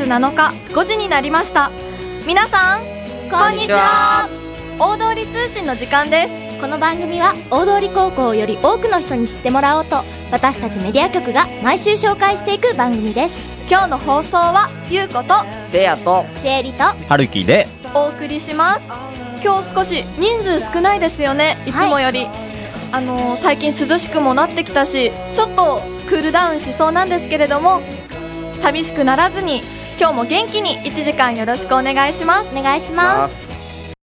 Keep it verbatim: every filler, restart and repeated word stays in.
つなのかごじになりました。皆さんこんにちは。大通り通信の時間です。 この番組は大通高校をより多くの人に知ってもらおうと、私たちメディア局が毎週紹介していく番組です。 今日の放送はゆうことせいやとシエリとはるきでお送りします。今日少し人数少ないですよね、いつもより、はい、あのー、最近涼しくもなってきたし、ちょっとクールダウンしそうなんですけれども、寂しくならずに今日も元気にいちじかんよろしくお願いします。 お願いします。